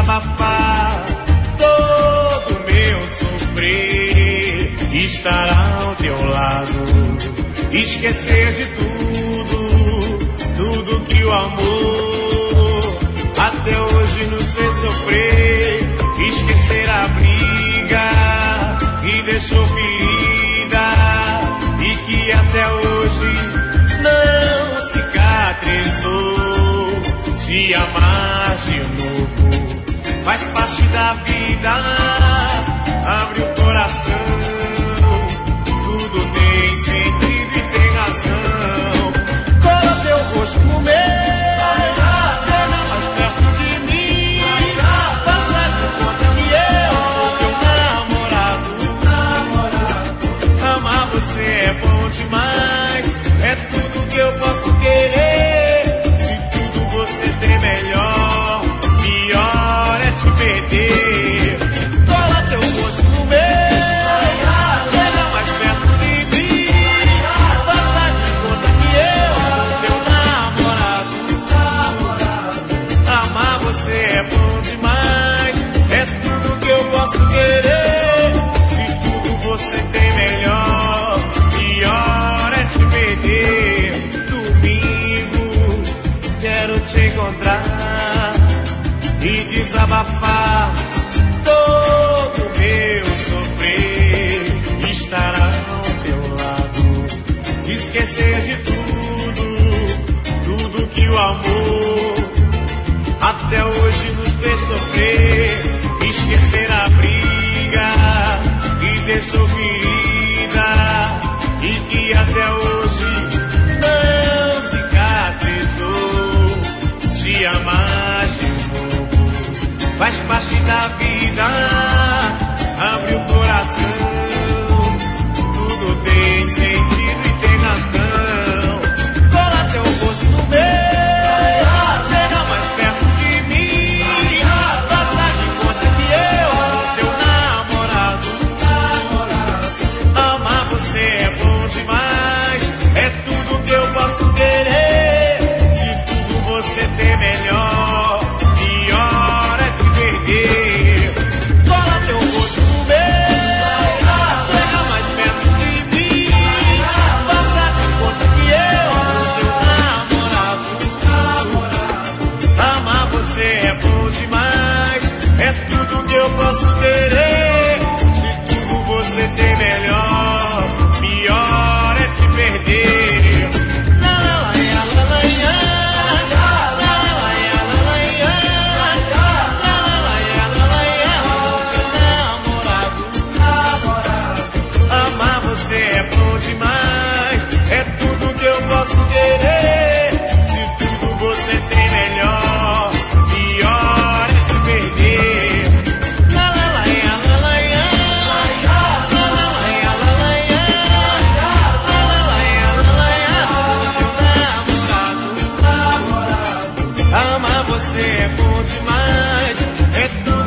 desabafar todo meu sofrer, estar ao teu lado, esquecer de tudo que o amor até hoje nos fez sofrer, esquecer a briga que deixou ferida e que até hoje não cicatrizou. Se amar de novo faz parte da vida, abre o coração, tudo tem sentido e tem razão. Cola teu rosto no meu, chega mais perto de mim, passa de conta que eu sou teu namorado. Amar você é bom demais, é tudo que eu posso querer. Melhor, pior é te perder. Cola teu rosto no meu, chega mais perto de mim, faça de conta que eu sou teu namorado. Amar você é bom demais, é tudo que eu posso querer. Se tudo você tem melhor, pior é te perder. Domingo quero te encontrar e desabafar todo meu sofrer, estar ao teu lado, esquecer de tudo que o amor até hoje nos fez sofrer, esquecer a briga que deixou ferida e que até hoje não cicatrizou. Se amar de novo faz parte da vida, abre o coração, tudo tem sentido e tem razão. Cola teu rosto no meu, chega mais perto de mim, faça de conta que eu sou teu namorado. Amar você é bom demais, é tudo que eu posso querer. Se tudo você tem melhor, pior é te perder. Cola teu rosto no meu, chega mais perto de mim, faça de conta que eu sou teu namorado. Amar você é bom demais, é tudo que eu posso querer. Se tudo você tem melhor, pior é te perder. É tudo que eu posso querer. Se tudo você tem melhor, pior é te perder. La la la ya, la la ya, la la la ya, la la ya, la la ya, la la ya, namorado. Amar você é bom demais, é tudo